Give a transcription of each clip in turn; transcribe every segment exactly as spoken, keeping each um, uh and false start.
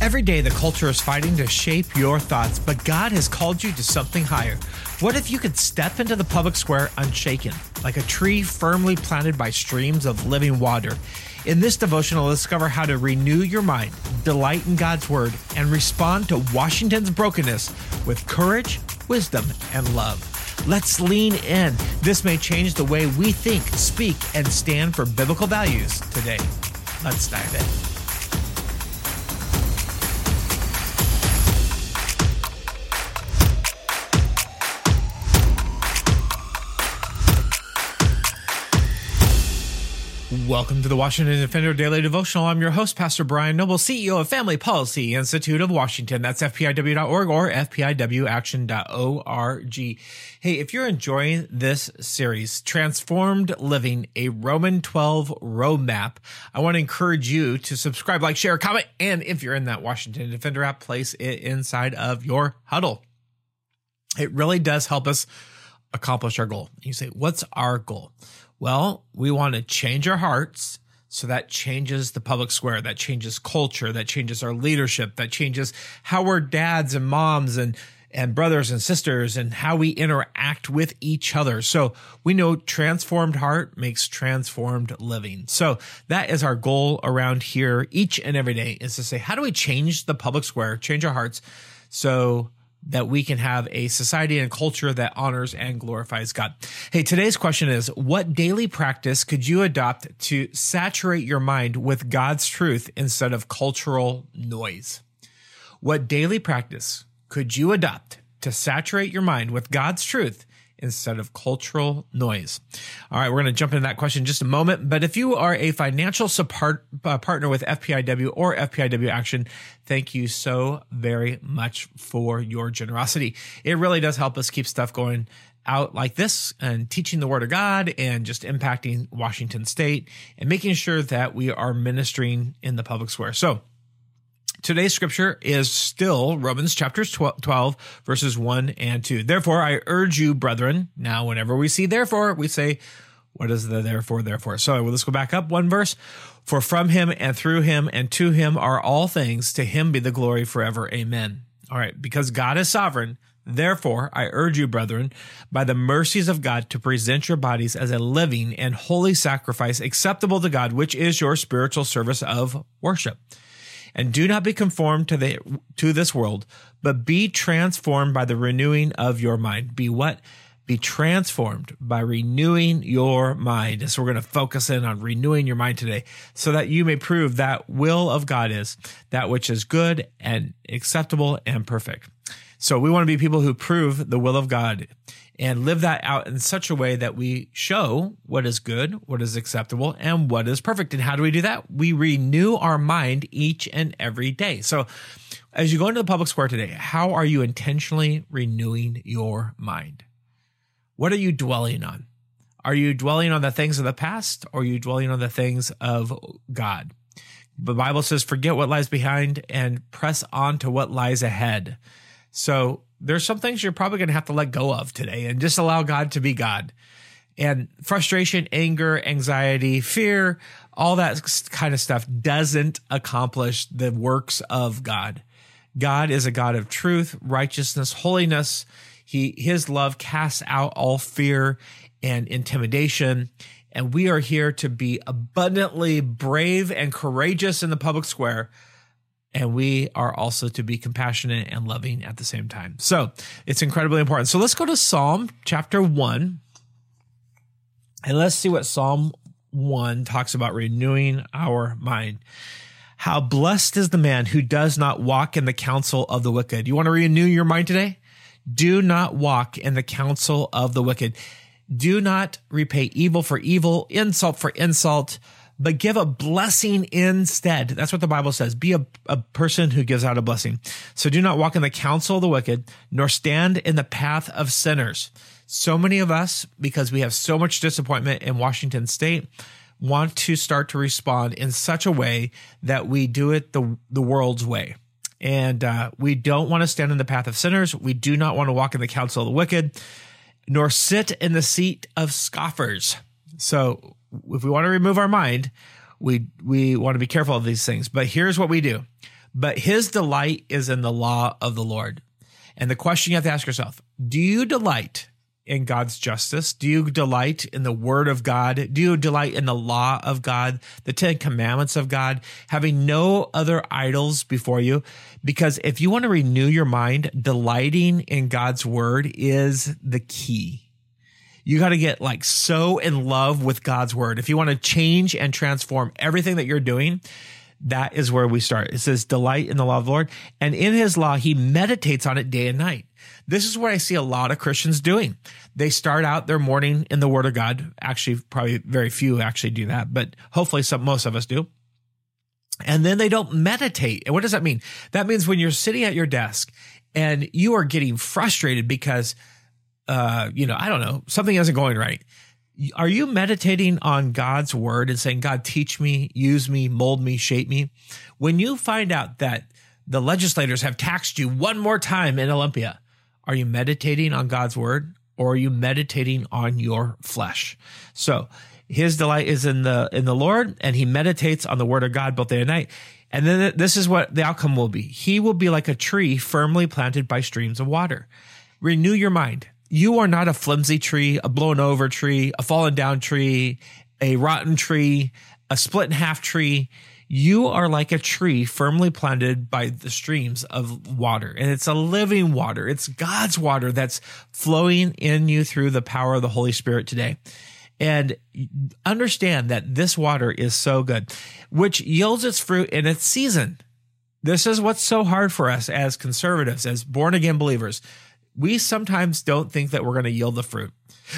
Every day, the culture is fighting to shape your thoughts, but God has called you to something higher. What if you could step into the public square unshaken, like a tree firmly planted by streams of living water? In this devotional, discover how to renew your mind, delight in God's word, and respond to Washington's brokenness with courage, wisdom, and love. Let's lean in. This may change the way we think, speak, and stand for biblical values today. Let's dive in. Welcome to the Washington Defender Daily Devotional. I'm your host, Pastor Brian Noble, C E O of Family Policy Institute of Washington. That's F P I W dot org or F P I W action dot org. Hey, if you're enjoying this series, Transformed Living, a Roman twelve Roadmap, I want to encourage you to subscribe, like, share, comment, and if you're in that Washington Defender app, place it inside of your huddle. It really does help us accomplish our goal. You say, what's our goal? Well, we want to change our hearts, so that changes the public square, that changes culture, that changes our leadership, that changes how we're dads and moms and, and brothers and sisters and how we interact with each other. So we know transformed heart makes transformed living. So that is our goal around here each and every day, is to say, how do we change the public square, change our hearts so that we can have a society and culture that honors and glorifies God. Hey, today's question is, what daily practice could you adopt to saturate your mind with God's truth instead of cultural noise? What daily practice could you adopt to saturate your mind with God's truth instead of cultural noise? All right, we're going to jump into that question in just a moment. But if you are a financial support uh, partner with F P I W or F P I W Action, thank you so very much for your generosity. It really does help us keep stuff going out like this and teaching the Word of God and just impacting Washington State and making sure that we are ministering in the public square. So today's scripture is still Romans chapter twelve, verses one and two. Therefore, I urge you, brethren. Now, whenever we see therefore, we say, what is the therefore, therefore? So well, let's go back up one verse. For from him and through him and to him are all things. To him be the glory forever. Amen. All right. Because God is sovereign, therefore, I urge you, brethren, by the mercies of God, to present your bodies as a living and holy sacrifice acceptable to God, which is your spiritual service of worship. And do not be conformed to the to this world, but be transformed by the renewing of your mind. Be what? Be transformed by renewing your mind. And so we're going to focus in on renewing your mind today, so that you may prove that will of God is that which is good and acceptable and perfect. So we want to be people who prove the will of God and live that out in such a way that we show what is good, what is acceptable, and what is perfect. And how do we do that? We renew our mind each and every day. So as you go into the public square today, how are you intentionally renewing your mind? What are you dwelling on? Are you dwelling on the things of the past, or are you dwelling on the things of God? The Bible says, forget what lies behind and press on to what lies ahead. So there's some things you're probably going to have to let go of today and just allow God to be God. And frustration, anger, anxiety, fear, all that kind of stuff doesn't accomplish the works of God. God is a God of truth, righteousness, holiness. He, his love casts out all fear and intimidation. And we are here to be abundantly brave and courageous in the public square. And we are also to be compassionate and loving at the same time. So it's incredibly important. So let's go to Psalm chapter one. And let's see what Psalm one talks about renewing our mind. How blessed is the man who does not walk in the counsel of the wicked. You want to renew your mind today? Do not walk in the counsel of the wicked. Do not repay evil for evil, insult for insult, but give a blessing instead. That's what the Bible says. Be a, a person who gives out a blessing. So do not walk in the counsel of the wicked, nor stand in the path of sinners. So many of us, because we have so much disappointment in Washington State, want to start to respond in such a way that we do it the, the world's way. And uh, we don't want to stand in the path of sinners. We do not want to walk in the counsel of the wicked, nor sit in the seat of scoffers. So if we want to remove our mind, we we want to be careful of these things. But here's what we do. but his delight is in the law of the Lord. And the question you have to ask yourself, do you delight in God's justice? Do you delight in the word of God? Do you delight in the law of God, the Ten Commandments of God, having no other idols before you? Because if you want to renew your mind, delighting in God's word is the key. You got to get like so in love with God's word. If you want to change and transform everything that you're doing, that is where we start. It says, delight in the law of the Lord. And in his law, he meditates on it day and night. This is what I see a lot of Christians doing. They start out their morning in the word of God. Actually, probably very few actually do that, but hopefully some, most of us do. And then they don't meditate. And what does that mean? That means when you're sitting at your desk and you are getting frustrated because, uh, you know, I don't know, something isn't going right. Are you meditating on God's word and saying, God, teach me, use me, mold me, shape me? When you find out that the legislators have taxed you one more time in Olympia, are you meditating on God's word, or are you meditating on your flesh? So his delight is in the in the Lord, and he meditates on the word of God both day and night. And then this is what the outcome will be. He will be like a tree firmly planted by streams of water. Renew your mind. You are not a flimsy tree, a blown over tree, a fallen down tree, a rotten tree, a split in half tree. You are like a tree firmly planted by the streams of water, and it's a living water. It's God's water that's flowing in you through the power of the Holy Spirit today. And understand that this water is so good, which yields its fruit in its season. This is what's so hard for us as conservatives, as born again believers. We sometimes don't think that we're going to yield the fruit.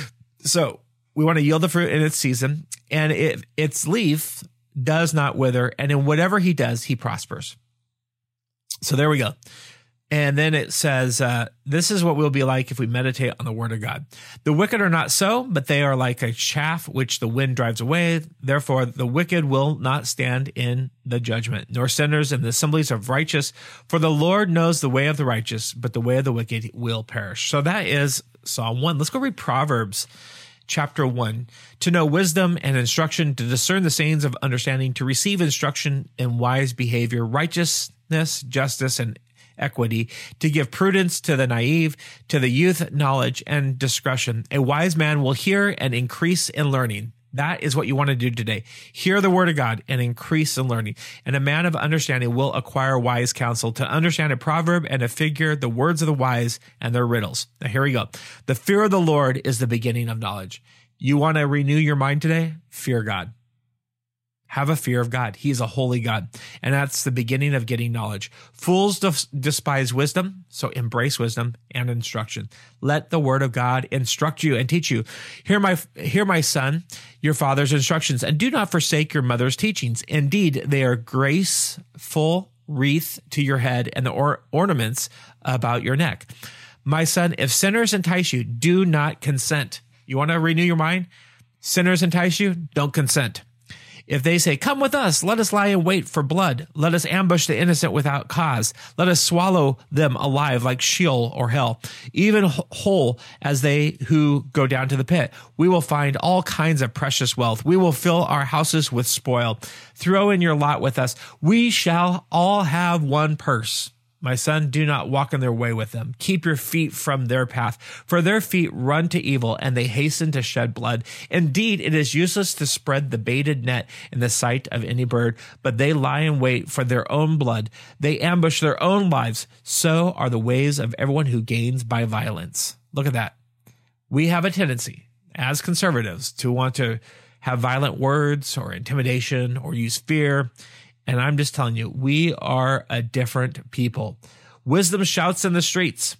So we want to yield the fruit in its season, and it, its leaf does not wither, and in whatever he does, he prospers. So there we go. And then it says, uh, this is what we'll be like if we meditate on the word of God. The wicked are not so, but they are like a chaff which the wind drives away. Therefore, the wicked will not stand in the judgment, nor sinners in the assemblies of righteous. For the Lord knows the way of the righteous, but the way of the wicked will perish. So that is Psalm one. Let's go read Proverbs chapter one. To know wisdom and instruction, to discern the sayings of understanding, to receive instruction in wise behavior, righteousness, justice, and equity, to give prudence to the naive, to the youth knowledge and discretion. A wise man will hear and increase in learning. That is what you want to do today. Hear the word of God and increase in learning. And a man of understanding will acquire wise counsel, to understand a proverb and a figure, the words of the wise and their riddles. Now here we go. The fear of the Lord is the beginning of knowledge. You want to renew your mind today? Fear God. Have a fear of God. He's a holy God. And that's the beginning of getting knowledge. Fools despise wisdom, so embrace wisdom and instruction. Let the word of God instruct you and teach you. Hear my, hear my son, your father's instructions, and do not forsake your mother's teachings. Indeed, they are graceful wreath to your head and the or- ornaments about your neck. My son, if sinners entice you, do not consent. You want to renew your mind? Sinners entice you? Don't consent. If they say, come with us, let us lie in wait for blood. Let us ambush the innocent without cause. Let us swallow them alive like Sheol or hell, even whole as they who go down to the pit. We will find all kinds of precious wealth. We will fill our houses with spoil. Throw in your lot with us. We shall all have one purse. My son, do not walk in their way with them. Keep your feet from their path, for their feet run to evil, and they hasten to shed blood. Indeed, it is useless to spread the baited net in the sight of any bird, but they lie in wait for their own blood. They ambush their own lives. So are the ways of everyone who gains by violence. Look at that. We have a tendency, as conservatives, to want to have violent words or intimidation or use fear. And I'm just telling you, we are a different people. Wisdom shouts in the streets.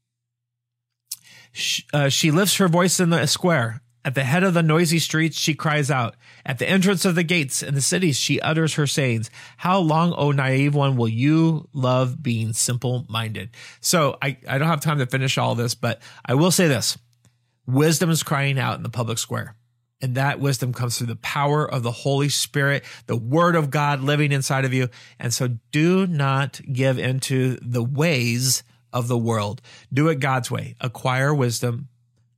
She, uh, she lifts her voice in the square. At the head of the noisy streets, she cries out. At the entrance of the gates in the cities, she utters her sayings. How long, O naive one, will you love being simple-minded? So I, I don't have time to finish all this, but I will say this. Wisdom is crying out in the public square. And that wisdom comes through the power of the Holy Spirit, the word of God living inside of you. And so do not give into the ways of the world. Do it God's way. Acquire wisdom,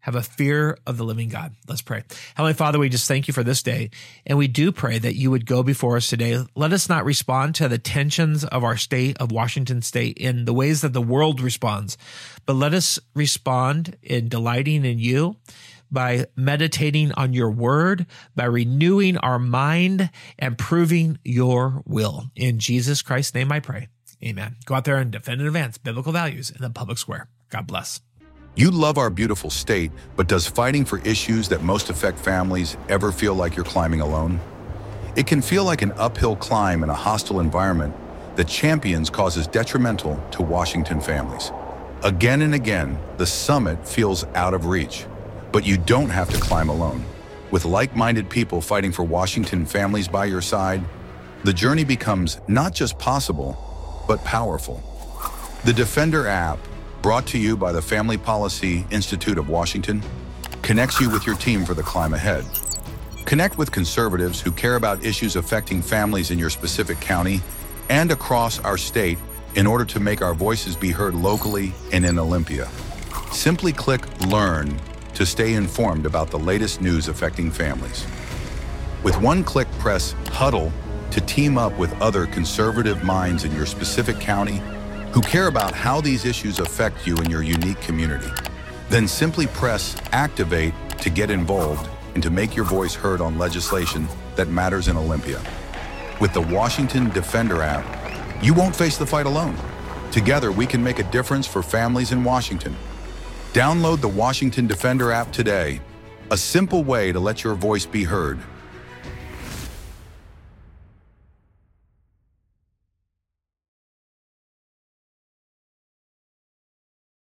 have a fear of the living God. Let's pray. Heavenly Father, we just thank you for this day. And we do pray that you would go before us today. Let us not respond to the tensions of our state, of Washington State, in the ways that the world responds, but let us respond in delighting in you, by meditating on your word, by renewing our mind and proving your will. In Jesus Christ's name I pray. Amen. Go out there and defend and advance biblical values in the public square. God bless. You love our beautiful state, but does fighting for issues that most affect families ever feel like you're climbing alone? It can feel like an uphill climb in a hostile environment that champions causes detrimental to Washington families. Again and again, the summit feels out of reach. But you don't have to climb alone. With like-minded people fighting for Washington families by your side, the journey becomes not just possible, but powerful. The Defender app, brought to you by the Family Policy Institute of Washington, connects you with your team for the climb ahead. Connect with conservatives who care about issues affecting families in your specific county and across our state in order to make our voices be heard locally and in Olympia. Simply click Learn to stay informed about the latest news affecting families. With one click, press Huddle to team up with other conservative minds in your specific county who care about how these issues affect you in your unique community. Then simply press Activate to get involved and to make your voice heard on legislation that matters in Olympia. With the Washington Defender app, you won't face the fight alone. Together, we can make a difference for families in Washington. Download the Washington Defender app today, a simple way to let your voice be heard.